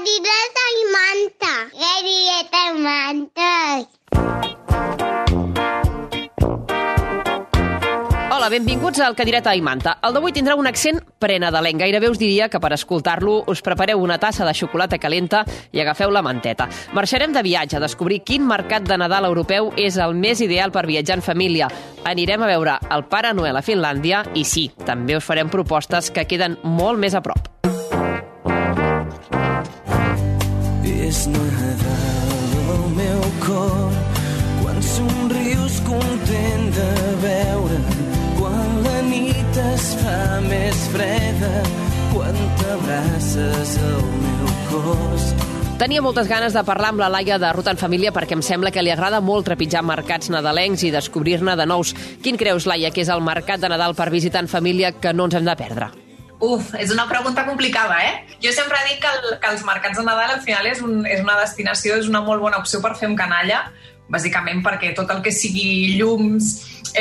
Cadireta i manta. Cadireta i manta. Hola, benvinguts al Cadireta i Manta. El d'avui tindrà un accent prenadalenc. Gairebé us diria que per escoltar-lo us prepareu una tassa de xocolata calenta i agafeu la manteta. Marxarem de viatge a descobrir quin mercat de Nadal europeu és el més ideal per viatjar en família. Anirem a veure el Pare Noel a Finlàndia i sí, també us farem propostes que queden molt més a prop. És Nadal al meu cor, quan somrius content de veure'm, quan la nit es fa més freda, quan t'abraces al meu cos. Tenia moltes ganes de parlar amb la Laia de Ruta en Família perquè em sembla que li agrada molt trepitjar mercats nadalencs i descobrir-ne de nous. Quin creus, Laia, que és el mercat de Nadal per visitar en família que no ens hem de perdre? És una pregunta complicada, Jo sempre dic que els mercats de Nadal al final és una destinació, és una molt bona opció per fer un canalla, bàsicament perquè tot el que sigui llums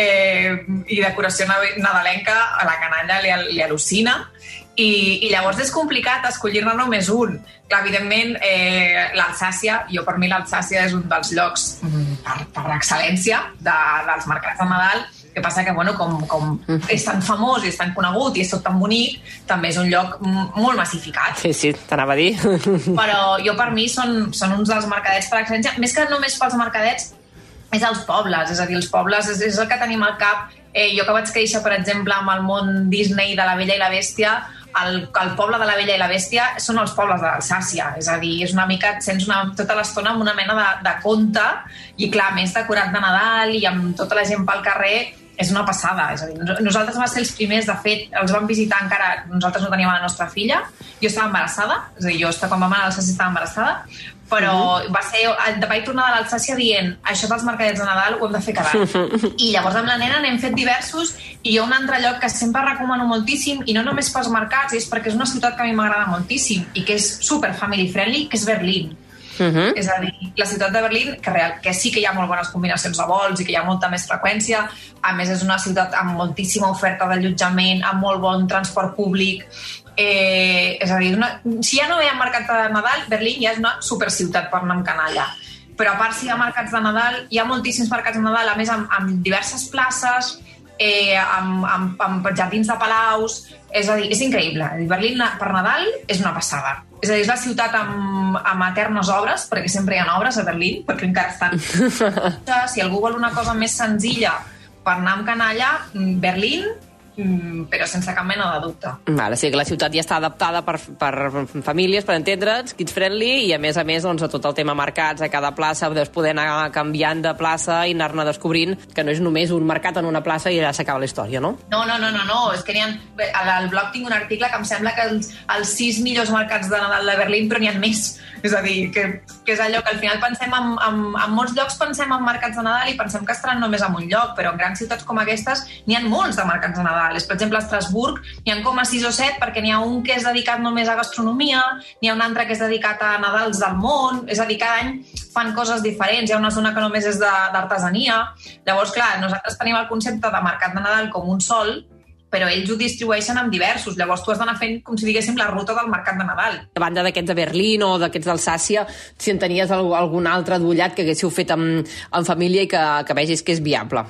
i decoració nadalenca a la canalla li al·lucina. I llavors és complicat escollir-ne només un. Clar, evidentment, l'Alsàcia, per mi l'Alsàcia és un dels llocs per excel·lència dels mercats de Nadal. El que passa que, com és tan famós i és tan conegut i és tot tan bonic, també és un lloc molt massificat. Sí, t'anava a dir. Però per mi són uns dels mercadets per excel·lència. Més que només pels mercadets, és els pobles. És a dir, els pobles és el que tenim al cap. Jo que vaig créixer, per exemple, amb el món Disney de La Bella i la Bèstia, el poble de La Bella i la Bèstia són els pobles d'Alsàcia. És a dir, és una mica, et sents tota l'estona amb una mena de conte i, clar, més decorat de Nadal i amb tota la gent pel carrer, és una passada. És a dir, nosaltres vam ser els primers, de fet, els vam visitar encara, nosaltres no teníem la nostra filla, jo estava embarassada, és a dir, quan vam anar a l'Alsàcia estava embarassada, però vaig tornar de l'Alsàcia dient això dels mercadets de Nadal ho hem de fer cada any. I llavors amb la nena n'hem fet diversos i hi ha un altre lloc que sempre recomano moltíssim i no només pels mercats, és perquè és una ciutat que a mi m'agrada moltíssim i que és super family friendly, que és Berlín. És a dir, la ciutat de Berlín, que sí que hi ha molt bones combinacions de vols i que hi ha molta més freqüència, a més és una ciutat amb moltíssima oferta d'allotjament, amb molt bon transport públic, és a dir, si ja no hi ha mercat de Nadal, Berlín ja és una superciutat per anar amb canalla. Però a part, si hi ha mercats de Nadal, hi ha moltíssims mercats de Nadal, a més amb diverses places, amb jardins de palaus, és a dir, és increïble. Berlín per Nadal és una passada. És a dir, és la ciutat amb eternes obres, perquè sempre hi ha obres a Berlín, perquè encara estan. Si algú vol una cosa més senzilla per anar amb canalla, Berlín, però sense cap mena de dubte. Vale, sí que la ciutat ja està adaptada per famílies, per entendre'ns, kids friendly, i a més, doncs, a tot el tema mercats, a cada plaça, deus poder anar canviant de plaça i anar-ne descobrint que no és només un mercat en una plaça i ja s'acaba la història, no? No, és que al blog tinc un article que em sembla que els 6 millors mercats de Nadal de Berlín, però n'hi ha més. És a dir, que és allò que al final pensem en molts llocs pensem en mercats de Nadal i pensem que estaran només en un lloc, però en grans ciutats com aquestes n'hi ha molts de mercats de Nadal. Per exemple, a Estrasburg n'hi ha com a 6 o 7 perquè n'hi ha un que és dedicat només a gastronomia, n'hi ha un altre que és dedicat a Nadals del món, és a dir, cada any fan coses diferents, hi ha una zona que només és d'artesania. Llavors, clar, nosaltres tenim el concepte de mercat de Nadal com un sol, però ells ho distribueixen en diversos. Llavors tu has d'anar fent, com si diguéssim, la ruta del mercat de Nadal. A banda d'aquests de Berlín o d'aquests d'Alsàcia, si en tenies algun altre adullat que haguéssiu fet en família i que vegis que és viable.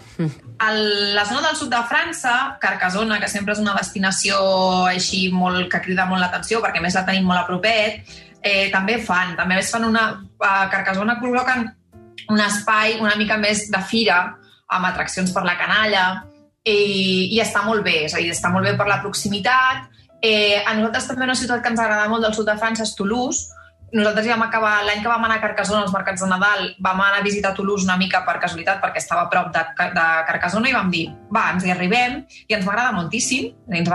La zona del sud de França, Carcassona, que sempre és una destinació així que crida molt l'atenció, perquè més la tenim molt a propet, també fan a Carcassona col·loquen un espai una mica més de fira, amb atraccions per la canalla, i està molt bé, és a dir, està molt bé per la proximitat. A nosaltres també una ciutat que ens agrada molt del sud de França és Toulouse. Nosaltres ja l'any que vam anar a Carcassona als mercats de Nadal, vam anar a visitar Toulouse una mica per casualitat perquè estava a prop de Carcassona i vam dir, ens hi arribem, i ens va agradar moltíssim.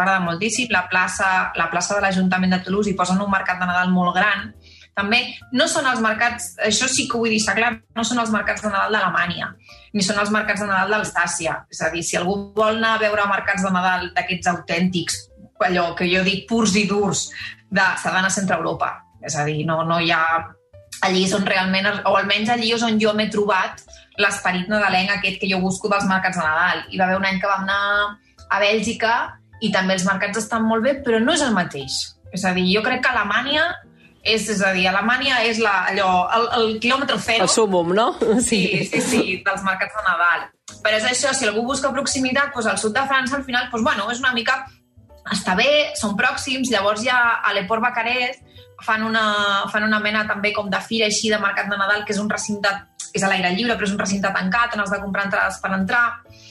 La plaça de l'Ajuntament de Toulouse hi posen un mercat de Nadal molt gran. També no són els mercats, això sí que ho vull deixar clar, no són els mercats de Nadal d'Alemanya, ni són els mercats de Nadal d'Alsàcia. És a dir, si algú vol anar a veure mercats de Nadal d'aquests autèntics, allò que jo dic purs i durs, s'ha d'anar a Centre Europa. És a dir, no hi ha... Allí és on realment, o almenys allí és on jo m'he trobat l'esperit nadalenc aquest que jo busco dels mercats de Nadal. Hi va haver un any que vam anar a Bèlgica i també els mercats estan molt bé, però no és el mateix. És a dir, jo crec que a Alemanya És a dir, Alemanya és el quilòmetre zero. El súmum, no? Sí, dels mercats de Nadal. Però és això, si algú busca proximitat, doncs al sud de França, al final, doncs, bueno, és una mica... Està bé, són pròxims, llavors ja a Le Port Vacarés fan una mena també com de fira així de mercat de Nadal, que és un recinte, és a l'aire lliure, però és un recinte tancat, on has de comprar entrades per entrar.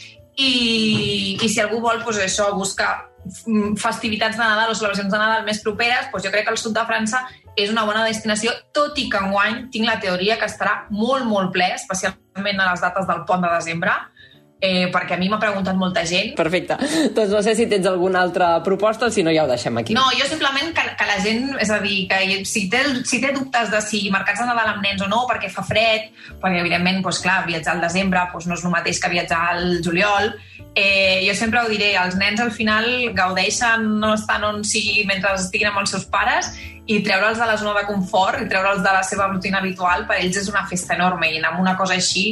I si algú vol, doncs això, buscar festivitats de Nadal o celebracions de Nadal més properes, doncs jo crec que el sud de França és una bona destinació, tot i que enguany tinc la teoria que estarà molt, molt ple, especialment a les dates del pont de desembre, perquè a mi m'ha preguntat molta gent. Perfecte. Doncs no sé si tens alguna altra proposta o si no ja ho deixem aquí. No, jo simplement que la gent, és a dir, que si té dubtes de si mercats de Nadal amb nens o no, perquè fa fred, perquè evidentment, doncs clar, viatjar al desembre doncs no és el mateix que viatjar al juliol, jo sempre ho diré, els nens al final gaudeixen no estan on sigui mentre estiguin amb els seus pares, i treure'ls de la zona de confort i treure'ls de la seva rutina habitual per ells és una festa enorme, i anar amb una cosa així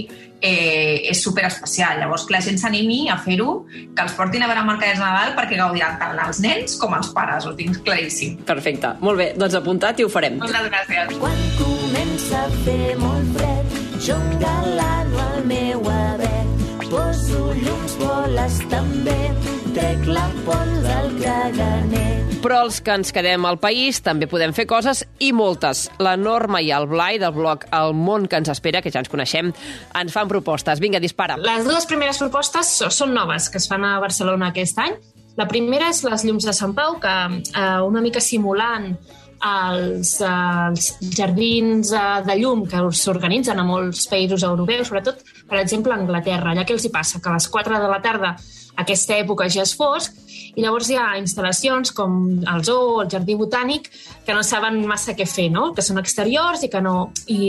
és superespecial. Llavors que la gent s'animi a fer-ho, que els portin a veure mercadets de Nadal, perquè gaudiran tant els nens com els pares, ho tinc claríssim. Perfecte, molt bé, doncs apuntat i ho farem. Moltes gràcies. Quan comença a fer molt fred, jo engalano el meu avet, poso llums, boles també, trec la pols del caganer. Però els que ens quedem al país també podem fer coses, i moltes. La Norma i el Blai del blog El món que ens espera, que ja ens coneixem, ens fan propostes. Vinga, dispara. Les dues primeres propostes són noves, que es fan a Barcelona aquest any. La primera és les llums de Sant Pau, que una mica simulant els jardins de llum que s'organitzen a molts països europeus, sobretot, per exemple, a Anglaterra. Allà què els hi passa? Que a les 4 de la tarda aquesta època ja és fosc, i llavors hi ha instal·lacions com el zoo o el jardí botànic que no saben massa què fer, no? Que són exteriors i que no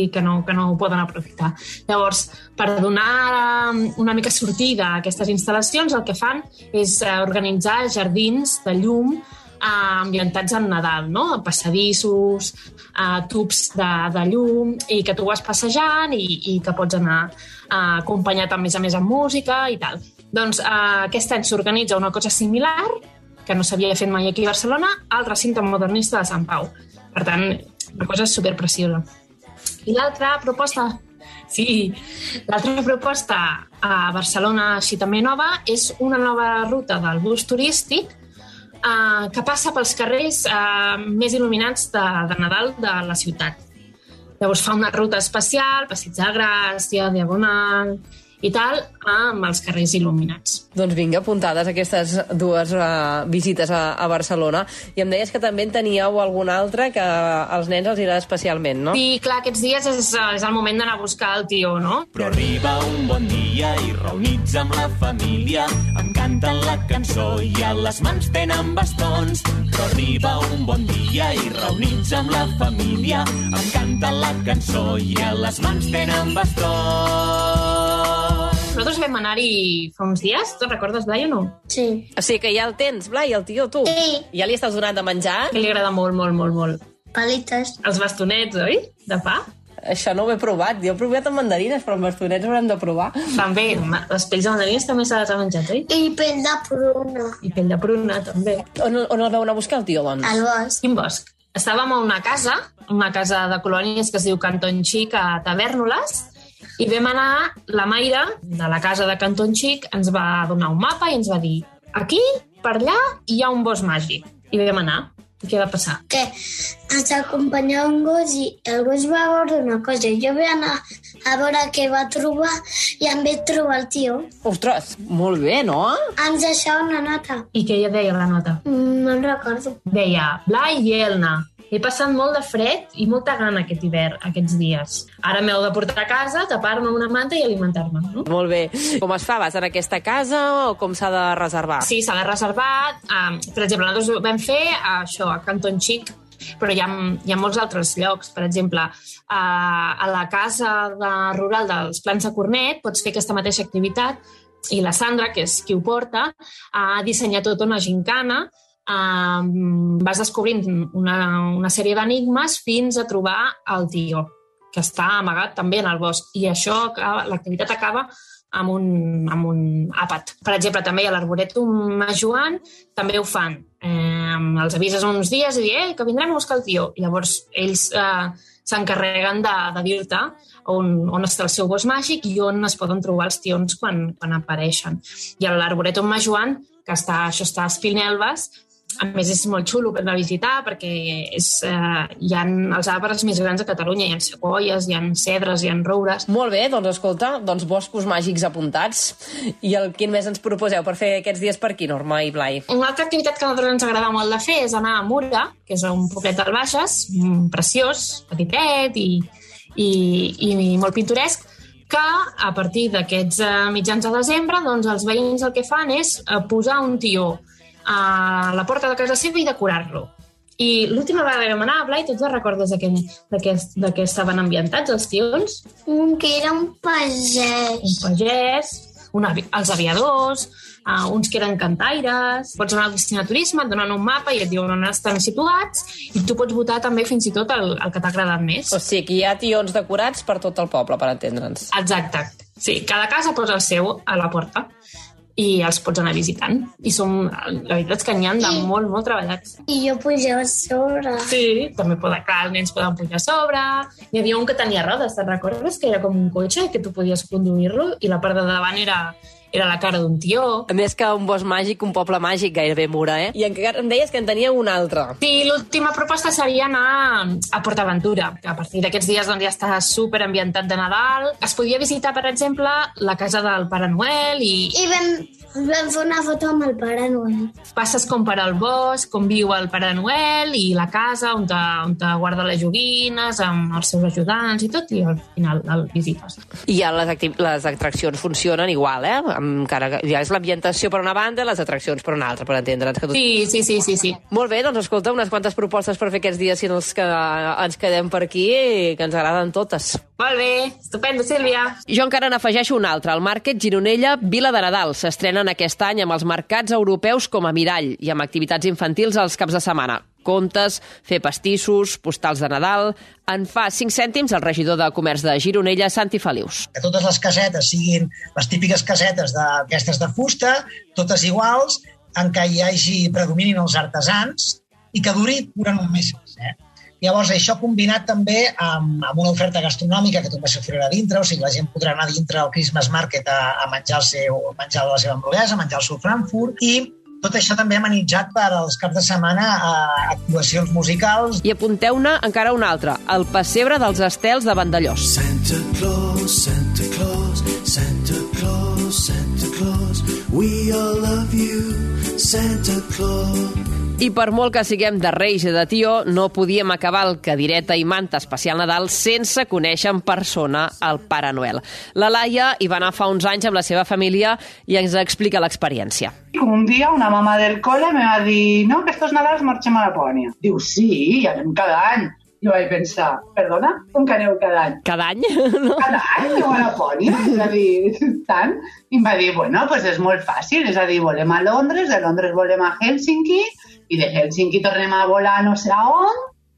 ho poden aprofitar. Llavors, per donar una mica sortida a aquestes instal·lacions, el que fan és organitzar jardins de llum ambientats en Nadal, no? Passadissos, tubs de llum, i que tu vas passejant i que pots anar acompanyat a més amb música i tal. Doncs aquest any s'organitza una cosa similar, que no s'havia fet mai aquí a Barcelona, al recinte modernista de Sant Pau. Per tant, una cosa superpreciosa. I l'altra proposta a Barcelona, així també nova, és una nova ruta del bus turístic que passa pels carrers més il·luminats de Nadal de la ciutat. Llavors fa una ruta especial, Passeig de Gràcia, Diagonal i tal, amb els carrers il·luminats. Doncs vinga, apuntades aquestes dues visites a Barcelona. I em deies que també en teníeu alguna altra que als nens els irà especialment, no? Sí, clar, aquests dies és el moment d'anar a buscar el tio, no? Però arriba un bon dia i reunits amb la família em canten la cançó i a les mans tenen bastons. Però arriba un bon dia i reunits amb la família em canten la cançó i a les mans tenen bastons. Nosaltres vam anar-hi fa uns dies. Te'n recordes, Blai, o no? Sí. O sigui que ja el tens, Blai, el tio, tu? Sí. Ja li estàs donant de menjar? Que li agrada molt, molt, molt, molt. Palites. Els bastonets, oi? De pa? Això no ho he provat. Jo he provat amb mandarines, però amb bastonets haurem de provar. També. Les pells de mandarines també se les ha menjat, oi? I pell de pruna. I pell de pruna, també. On el veu anar a buscar, el tio, doncs? Al bosc. Quin bosc? Estàvem a una casa de colònies que es diu Canton Xic, a Tavèrnoles, i vam anar, la Maira, de la casa de Canton Xic, ens va donar un mapa i ens va dir aquí, per allà, hi ha un bosc màgic. I vam anar. I què va passar? Que ens acompanyava un gos i el gos va veure una cosa. Jo vaig anar a veure què va trobar i em vaig trobar el tio. Ostres, molt bé, no? Ens deixava una nota. I què deia la nota? No en recordo. Deia, Blai i Elna, he passat molt de fred i molta gana aquest hivern, aquests dies. Ara m'heu de portar a casa, tapar-me amb una manta i alimentar-me. No? Molt bé. Com es fa? Vas en aquesta casa o com s'ha de reservar? Sí, s'ha de reservar. Per exemple, nosaltres vam fer això a Canton Xic, però hi ha molts altres llocs. Per exemple, a la casa rural dels Plans de Cornet pots fer aquesta mateixa activitat i la Sandra, que és qui ho porta, ha dissenyat tota una gincana. Vas descobrint una sèrie d'enigmes fins a trobar el tio, que està amagat també en el bosc. I això, l'activitat acaba amb un àpat. Per exemple, també hi ha l'Arborètum Joan, també ho fan. Els avises uns dies i dir que vindrem a buscar el tio. I llavors ells s'encarreguen de dir-te on està el seu bosc màgic i on es poden trobar els tions quan apareixen. I l'Arborètum Joan, que això està a Espinelves, a més és molt xulo per anar a visitar perquè hi ha els arbres més grans de Catalunya, hi ha sequoies, hi ha cedres, hi ha roures. Molt bé, doncs escolta, boscos màgics apuntats. I quin més ens proposeu per fer aquests dies per aquí, Norma i Blai? Una altra activitat que a nosaltres ens agrada molt de fer és anar a Mura, que és un poblet del Bages, preciós, petitet i molt pintoresc, que a partir d'aquests mitjans de desembre doncs, els veïns el que fan és posar un tió a la porta de casa seva i decorar-lo. I l'última vegada que vam anar, Blai, tu te'n recordes de què estaven ambientats els tions? Que era un pagès. Un pagès, els aviadors, uns que eren cantaires. Pots anar a l'oficina de turisme, et donen un mapa i et diuen on estan situats i tu pots votar també fins i tot el que t'ha agradat més. O sigui, que hi ha tions decorats per tot el poble, per entendre'ns. Exacte. Sí, cada casa posa el seu a la porta i els pots anar visitant. I la veritat és que n'hi ha de molt, molt treballats. I jo pujava a sobre. Sí, també els nens poden pujar a sobre. Hi havia un que tenia rodes, te'n recordes? Que era com un cotxe que tu podies conduir-lo i la part de davant era la cara d'un tió. A més que un bosc màgic, un poble màgic, gairebé Mura, eh? I encara em deies que en tenia un altre. Sí, l'última proposta seria anar a PortAventura, que a partir d'aquests dies doncs, ja està superambientat de Nadal. Es podia visitar, per exemple, la casa del Pare Noel I vam fer una foto amb el Pare Noel. Passes com per al bosc, on viu el Pare Noel i la casa on te guarda les joguines amb els seus ajudants i tot, i al final el visites. I ja les atraccions funcionen igual, eh? Encara ja és l'ambientació per una banda i les atraccions per una altra, per entendre'ns. Sí. Molt bé, doncs escolta, unes quantes propostes per fer aquests dies si que ens quedem per aquí i que ens agraden totes. Molt bé, estupendo, Sílvia. Jo encara n'afegeixo un altre, el Màrquet Gironella Vila de Nadal. S'estrenen aquest any amb els mercats europeus com a mirall i amb activitats infantils als caps de setmana. Contes, fer pastissos, postals de Nadal. En fa 5 cèntims el regidor de Comerç de Gironella, Santi Felius. Que totes les casetes siguin les típiques casetes d'aquestes de fusta, totes iguals, en què predominin els artesans i que duri durant un mes. Llavors, això combinat també amb una oferta gastronòmica que també s'oferirà dintre, o sigui, la gent podrà anar dintre al Christmas Market a menjar el menjar de la seva hamburguesa, a menjar el seu Frankfurt, i tot això també amenitzat per als caps de setmana a actuacions musicals. I apunteu-ne encara una altra, el pessebre dels estels de Vandellós. Santa Claus, Santa Claus, Santa Claus, Santa Claus, we all love you, Santa Claus. I per molt que siguem de Reis i de Tió, no podíem acabar el Cadireta i Manta especial Nadal sense conèixer en persona el Pare Noel. La Laia hi va anar fa uns anys amb la seva família i ens explica l'experiència. Un dia una mamá del cole me va dir no, que estos Nadals marxem a Lapònia. Diu, sí, anem cada any. Jo vaig pensar, perdona, com que aneu cada any? Cada any? No. Cada any aneu a Lapònia? És a dir, tant. I em va dir, bueno, pues és molt fàcil. És a dir, volem a Londres, de Londres volem a Helsinki, i de Helsinki tornem a volar no sé a on,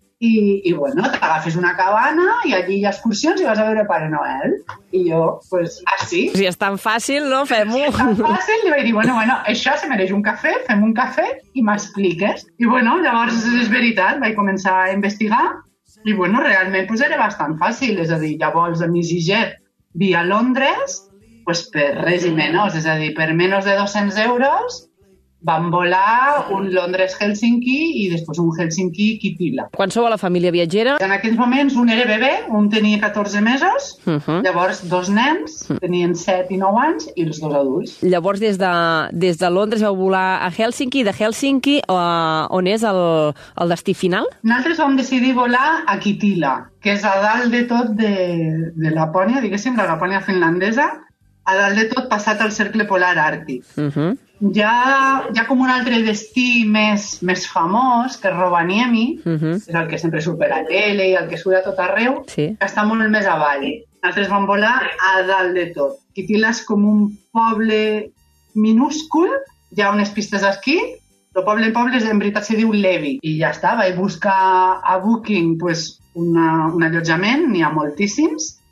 i bueno, t'agafes una cabana i allí hi ha excursions i vas a veure Pare Noel. I jo, pues, sí. Si és tan fàcil, no? Fem-ho. Si és tan fàcil, li vaig dir, bueno, això se mereix un cafè, fem un cafè i m'expliques. I bueno, llavors és veritat, vaig començar a investigar i bueno, realment pues, era bastant fàcil, és a dir, llavors a EasyJet via Londres, pues, per res i menys, és a dir, per menys de 200 euros vam volar un Londres-Helsinki i després un Helsinki-Kitila. Quan sou a la família viatgera? En aquells moments un era bebè, un tenia 14 mesos, llavors 2 nens, tenien 7 i 9 anys, i els 2 adults. Llavors des de Londres vau volar a Helsinki, i de Helsinki on és el destí final? Nosaltres vam decidir volar a Kitila, que és a dalt de tot de Lapònia, diguéssim, la Lapònia finlandesa, a dalt de tot passat al cercle polar àrtic. Hi ha com un altre destí més famós, que és Rovaniemi, és el que sempre surt per la tele i el que surt a tot arreu, que està molt més avall. Nosaltres vam volar a dalt de tot. Kitila és com un poble minúscul, hi ha unes pistes d'esquí, el poble en veritat se diu Levi, i ja està, vaig buscar a Booking un allotjament, n'hi ha moltíssims,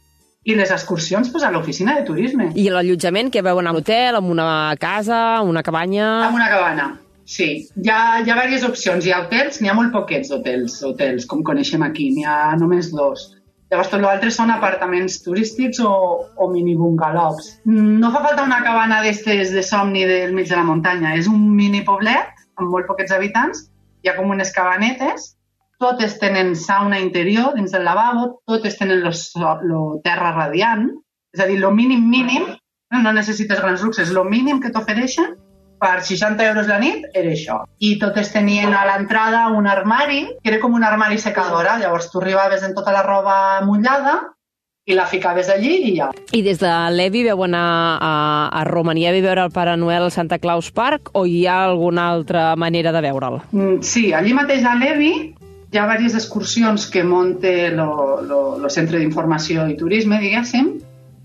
I les excursions a l'oficina de turisme. I l'allotjament, que veuen a l'hotel, en una casa, una cabanya... En una cabana, sí. Hi ha diverses opcions. Hi ha hotels, n'hi ha molt poquets hotels, com coneixem aquí. N'hi ha només 2. Llavors, tot l'altre són apartaments turístics o mini bungalows. No fa falta una cabana d'estes de somni del mig de la muntanya. És un mini poblet amb molt poquets habitants. Hi ha com unes cabanetes. Totes tenen sauna interior dins del lavabo. Totes tenen lo terra radiant. És a dir, lo mínim, no necessites grans luxes, lo mínim que t'ofereixen per 60 euros la nit era això. I totes tenien a l'entrada un armari, que era com un armari secadora. Llavors tu arribaves amb tota la roba mullada i la ficaves allí i ja. I des de l'Evi veu anar a Romanievi a veure el Pare Noel al Santa Claus Park o hi ha alguna altra manera de veure'l? Sí, allí mateix a l'Evi hi ha diverses excursions que munta el Centre d'Informació i Turisme, diguéssim,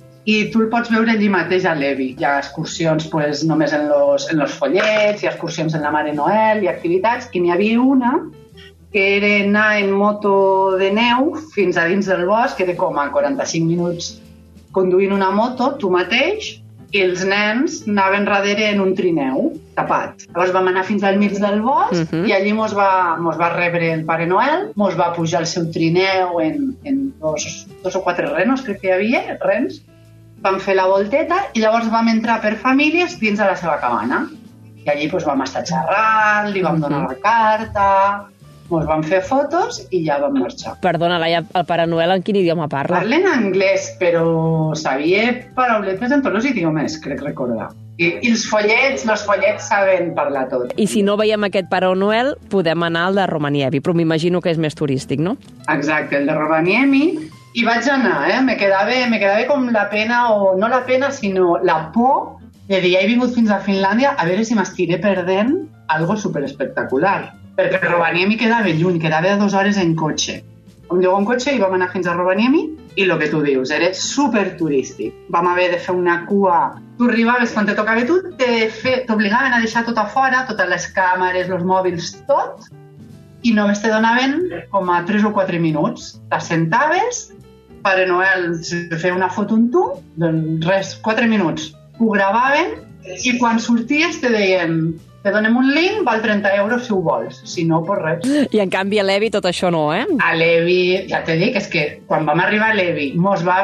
i tu el pots veure allí mateix a l'Evi. Hi ha excursions només en los follets, hi ha excursions en la Mare Noel, hi ha activitats, i n'hi havia una que era anar en moto de neu fins a dins del bosc, que era com a 45 minuts conduint una moto, tu mateix, i els nens anaven darrere en un trineu tapat. Llavors vam anar fins al mig del bosc i allí mos va rebre el Pare Noel, mos va pujar el seu trineu en dos o 4 renos, crec que hi havia, rens. Vam fer la volteta i llavors vam entrar per famílies dins de la seva cabana. I allí vam estar xerrant, li vam donar la carta, ens vam fer fotos i ja vam marxar. Perdona, Laia, el Pare Noel en quin idioma parla? Parla en anglès, però sabia parauletes en tots els idiomes, crec recordar. I els follets saben parlar tot. I si no veiem aquest Pare Noel, podem anar al de Romanievi, però m'imagino que és més turístic, no? Exacte, el de Romanievi. I vaig anar, me quedava com la pena, o no la pena, sinó la por de dir, he vingut fins a Finlàndia a veure si m'estiré perdent algo superespectacular. Perquè Rovaniemi quedava lluny, quedava 2 hores en cotxe. Vam llogar un cotxe i vam anar fins a Rovaniemi i el que tu dius, era superturístic. Vam haver de fer una cua. Tu arribaves quan te tocava tu, t'obligaven a deixar tot a fora, totes les càmeres, els mòbils, tot, i només te donaven com a 3 o 4 minuts. T'assentaves, Pare Noel feia una foto amb tu, doncs res, 4 minuts. Ho gravaven i quan sorties te deien te donem un link, val 30 euros si ho vols, si no, pues res. I en canvi a l'Evi tot això no, eh? A l'Evi, ja te dic, és que quan vam arribar a l'Evi mos va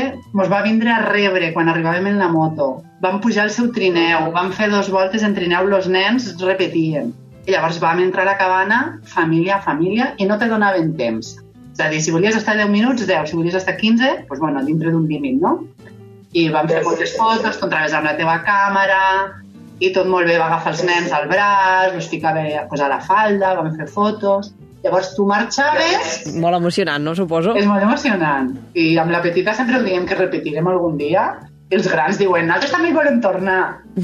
vindre a rebre quan arribàvem en la moto. Vam pujar al seu trineu, vam fer 2 voltes en trineu, els nens repetien. I llavors vam entrar a la cabana, família a família, i no te donaven temps. És a dir, si volies estar 10 minuts, 10. Si volies estar 15, doncs bueno, dintre d'un límit, no? I vam fer moltes fotos, tu entraves amb la teva càmera, i tot molt bé, va agafar els nens al braç, els ficava a la falda, vam fer fotos. Llavors tu marxaves... Molt emocionant, no, suposo? És molt emocionant. I amb la petita sempre diem que repetirem algun dia. I els grans diuen, nosaltres també volem tornar.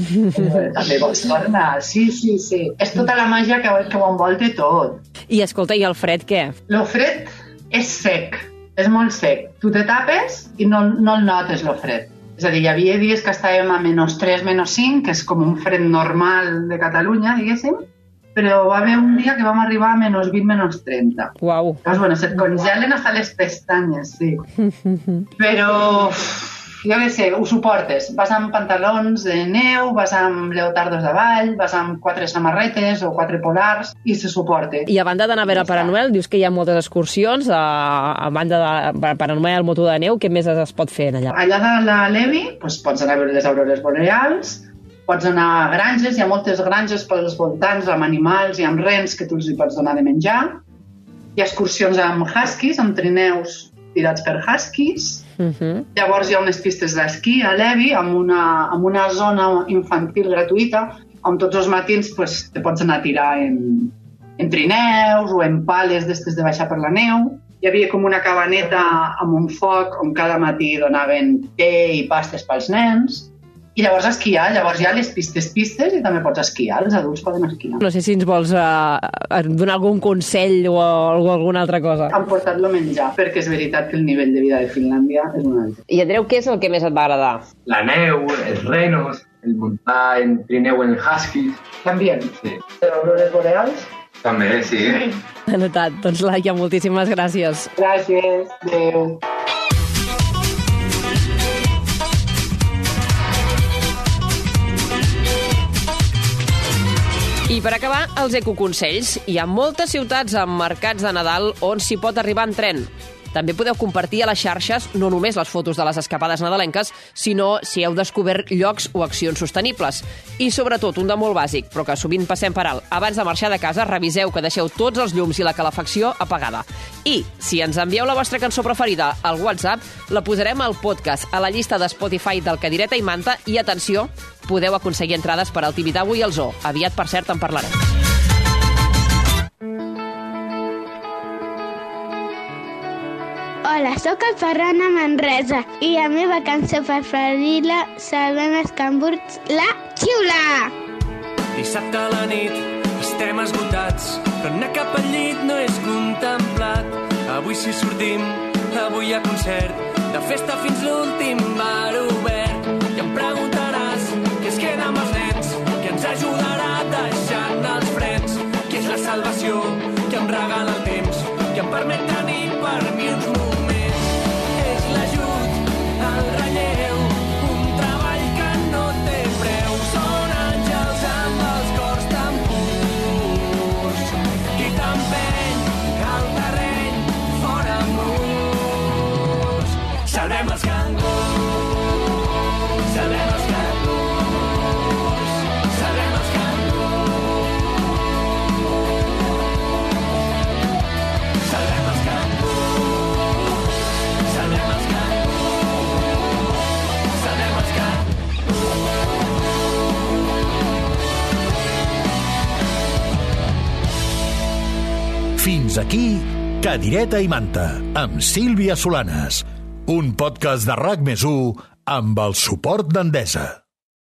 També vols tornar? Sí. És tota la màgia que ho envolta tot. I escolta, i el fred què? El fred és sec, és molt sec. Tu te tapes i no el notes, el fred. És a dir, hi havia dies que estàvem a -3, -5, que és com un fred normal de Catalunya, diguéssim, però va haver un dia que vam arribar a -20, -30. Uau. Llavors, bueno, se't congelen hasta les pestanyes, sí. Però, jo què sé, ho suportes. Vas amb pantalons de neu, vas amb leotardos de ball, vas amb 4 samarretes o 4 polars i se suporta. I a banda d'anar a veure Pare Noel, dius que hi ha moltes excursions, a banda de Pare Noel, moto de neu, què més es pot fer allà? Allà de la Levi doncs pots anar a veure les aurores boreals, pots anar a granges, hi ha moltes granges pels voltants, amb animals i amb rens que tu els hi pots donar de menjar. Hi ha excursions amb huskies, amb trineus tirats per huskies. Llavors hi ha unes pistes d'esquí a l'Evi amb una zona infantil gratuïta on tots els matins te pots anar a tirar en trineus o en pales d'estes de baixar per la neu. Hi havia com una cabaneta amb un foc on cada matí donaven té i pastes pels nens. I llavors esquiar, llavors hi ha les pistes i també pots esquiar, els adults poden esquiar. No sé si ens vols donar algun consell o alguna altra cosa. Han portat-lo menjar, perquè és veritat que el nivell de vida de Finlàndia és un altre. I Andreu, què és el que més et va agradar? La neu, els renos, el muntar en trineu en huskies. També? Sí. Les aurores boreals? També, sí. Anotat. Doncs, Laia, moltíssimes gràcies. Gràcies. Adéu. I per acabar, els ecoconsells. Hi ha moltes ciutats amb mercats de Nadal on s'hi pot arribar en tren. També podeu compartir a les xarxes no només les fotos de les escapades nadalenques, sinó si heu descobert llocs o accions sostenibles. I sobretot, un de molt bàsic, però que sovint passem per alt. Abans de marxar de casa, reviseu que deixeu tots els llums i la calefacció apagada. I, si ens envieu la vostra cançó preferida al WhatsApp, la posarem al podcast, a la llista de Spotify del Cadireta i Manta. I, atenció, podeu aconseguir entrades per al Tibidabo i el Zoo. Aviat, per cert, en parlarem. Hola, sóc el Ferran a Manresa i la meva cançó preferida seran els Camburs, La Xiula. Dissabte a la nit estem esgotats, però anar cap al llit no és contemplat. Avui sí sortim, avui hi ha concert, de festa fins l'últim bar obert. I em preguntaràs què es queda amb els nens, què ens ajudarà deixant els frens, qui és la salvació, que em regala el temps, que em permet tenir per mi uns moments. És l'ajut, el relleu, un treball que no té preu. Són àngels amb els cors tan purs i t'empeny al terreny fora murs. Salvem els cangurs, salvem els cangurs, salvem els cangurs, salvem els cangurs, salvem els cangurs, salvem els cangurs. Fins aquí Cadireta i Manta, amb Sílvia Solanes. Un podcast de RAC+1 amb el suport d'Endesa.